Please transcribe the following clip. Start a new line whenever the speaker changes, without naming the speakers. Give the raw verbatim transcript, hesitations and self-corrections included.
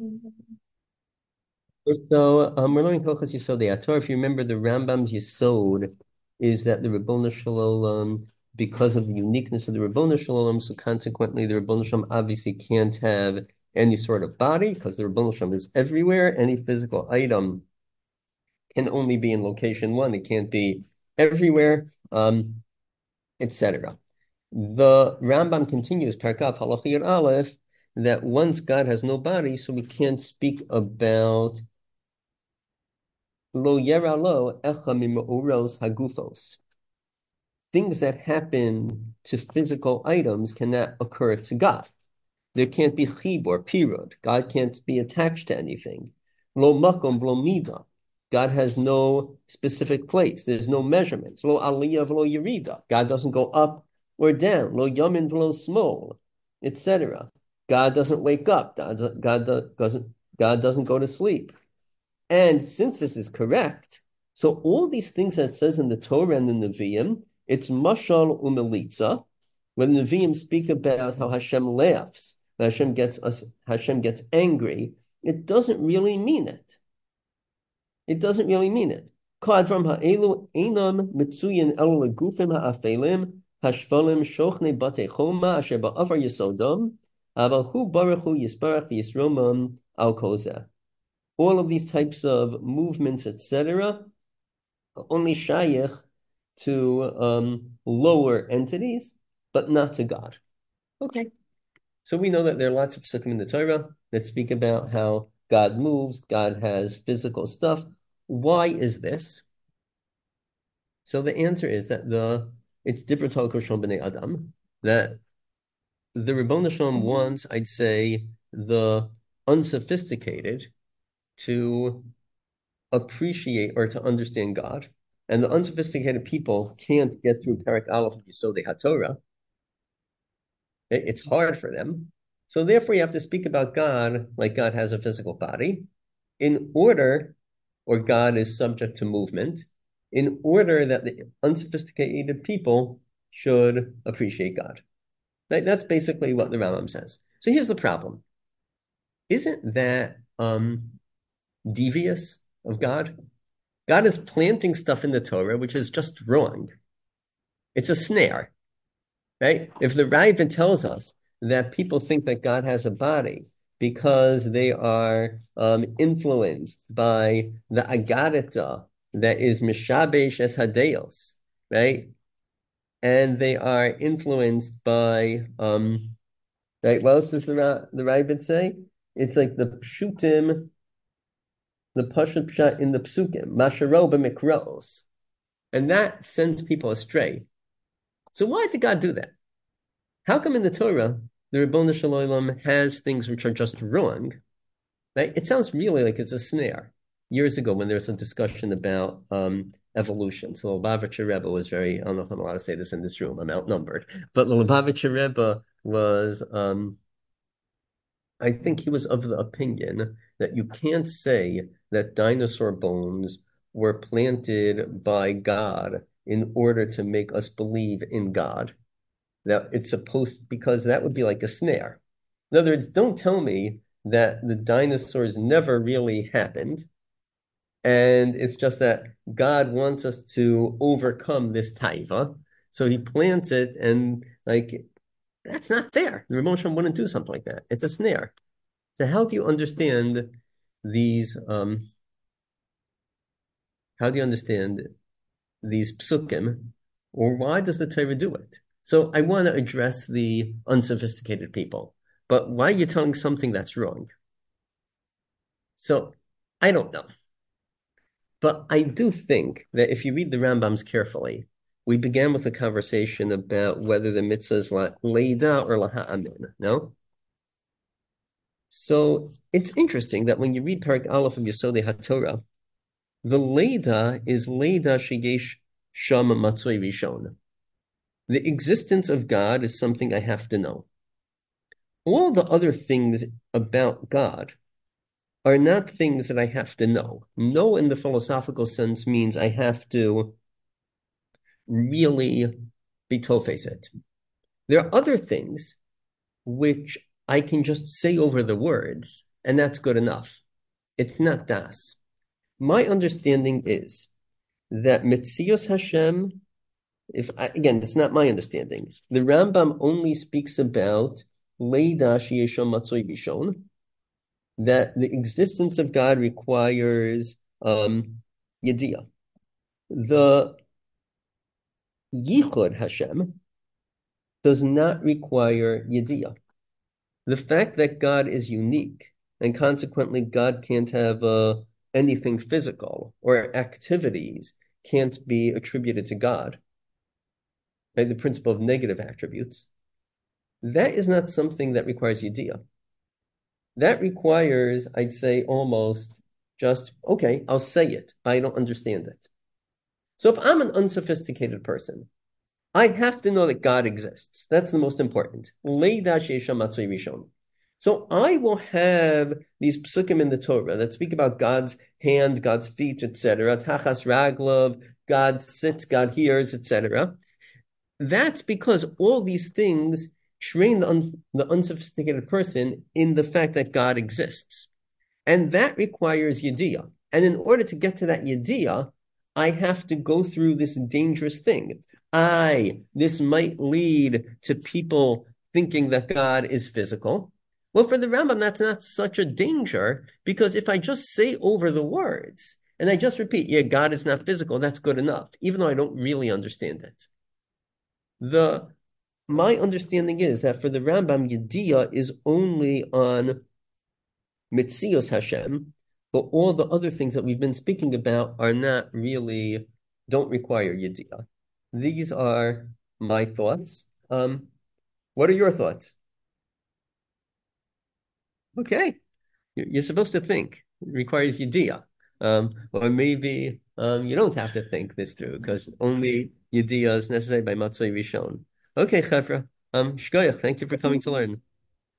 So um, we're learning Hilchos Yesodei Hatorah. If you remember, the Rambam's Yesod is that the Ribono Shel Olam, because of the uniqueness of the Ribono Shel Olam, so consequently the Ribono Shel Olam obviously can't have any sort of body because the Ribono Shel Olam is everywhere. Any physical item can only be in location one. It can't be everywhere, um, et cetera. The Rambam continues, Parkaf Halachiyat Aleph, that once God has no body, so we can't speak about lo yera lo echa mima'uros hagufos. Things that happen to physical items cannot occur to God. There can't be chibur, pirud. God can't be attached to anything. Lo makom, lo mida. God has no specific place. There's no measurements. Lo aliyah, lo yerida. God doesn't go up or down. Lo yamin, lo small, et cetera. God doesn't wake up. God, God doesn't. God doesn't go to sleep. And since this is correct, so all these things that it says in the Torah and the Nevi'im, it's mashal umelitza. When the Nevi'im speak about how Hashem laughs, Hashem gets us, Hashem gets angry, it doesn't really mean it. It doesn't really mean it. Kadram ha'elu einam mitzuyin el legufim ha'afelim hashvalim shochne bate choma asher ba'afar yisodom aval hu baruch hu yisbarach yisromam al kozeh. All of these types of movements, et cetera, are only shaykh to um, lower entities, but not to God. Okay. So we know that there are lots of psukim in the Torah that speak about how God moves, God has physical stuff. Why is this? So the answer is that the it's Dibra Torah Koshon B'nei Adam, that the Ribono Shel Olam wants, I'd say, the unsophisticated to appreciate or to understand God. And the unsophisticated people can't get through Perek Aleph of Yesodei HaTorah. It's hard for them. So therefore you have to speak about God like God has a physical body in order, or God is subject to movement, in order that the unsophisticated people should appreciate God. That's basically what the Rambam says. So here's the problem. Isn't that um, devious of God? God is planting stuff in the Torah, which is just wrong. It's a snare, right? If the Ravid tells us that people think that God has a body because they are um, influenced by the agadita that is mishabesh es hadeos, right? And they are influenced by, um, right? What else does the, the Ravid say? It's like the pshutim, the pashut pshat in the psukim, masharo b'mikros, and that sends people astray. So why did God do that? How come in the Torah the Ribono Shel Olam has things which are just wrong? Right? It sounds really like it's a snare. Years ago, when there was a discussion about um, evolution, so the Lubavitcher Rebbe was very, I don't know if I'm allowed to say this in this room, I'm outnumbered, but the Lubavitcher Rebbe was, um, I think he was of the opinion that you can't say that dinosaur bones were planted by God in order to make us believe in God. That it's supposed, because that would be like a snare. In other words, don't tell me that the dinosaurs never really happened. And it's just that God wants us to overcome this taiva. So he plants it, and like, that's not fair. The Ribono Shel Olam wouldn't do something like that. It's a snare. So how do you understand these, um, how do you understand these psukim, or why does the Torah do it? So I want to address the unsophisticated people, but why are you telling something that's wrong? So I don't know. But I do think that if you read the Rambams carefully, we began with a conversation about whether the mitzvah is leida or laha'amin, no? So it's interesting that when you read Perek Aleph of Yesodei HaTorah, the leida is leida sheyesh sham matzoi rishon. The existence of God is something I have to know. All the other things about God are not things that I have to know. Know in the philosophical sense means I have to really be tofes it. There are other things which I can just say over the words, and that's good enough. It's not das. My understanding is that Metzios Hashem, if I, again, it's not my understanding. The Rambam only speaks about Leida Sheyesham Matzoi Rishon, that the existence of God requires um, Yediyah. The Yichud Hashem does not require Yediyah. The fact that God is unique, and consequently God can't have uh, anything physical or activities can't be attributed to God, right? The principle of negative attributes, that is not something that requires Yediyah. That requires, I'd say, almost just, okay, I'll say it, but I don't understand it. So if I'm an unsophisticated person, I have to know that God exists. That's the most important. So I will have these psukim in the Torah that speak about God's hand, God's feet, et cetera. Tachas raglav, God sits, God hears, et cetera. That's because all these things train the, un- the unsophisticated person in the fact that God exists. And that requires yediyah. And in order to get to that yediyah, I have to go through this dangerous thing. I, this might lead to people thinking that God is physical. Well, for the Rambam, that's not such a danger, because if I just say over the words, and I just repeat, yeah, God is not physical, that's good enough, even though I don't really understand it. The My understanding is that for the Rambam, Yediyah is only on Mitzios Hashem, but all the other things that we've been speaking about are not really, don't require Yediyah. These are my thoughts. Um, what are your thoughts? Okay, you're supposed to think. It requires Yediyah. Um, or maybe um, you don't have to think this through, because only Yediyah is necessary by Matzoi Rishon. Okay, Chevra. Um, Shkoyach, thank you for coming to learn.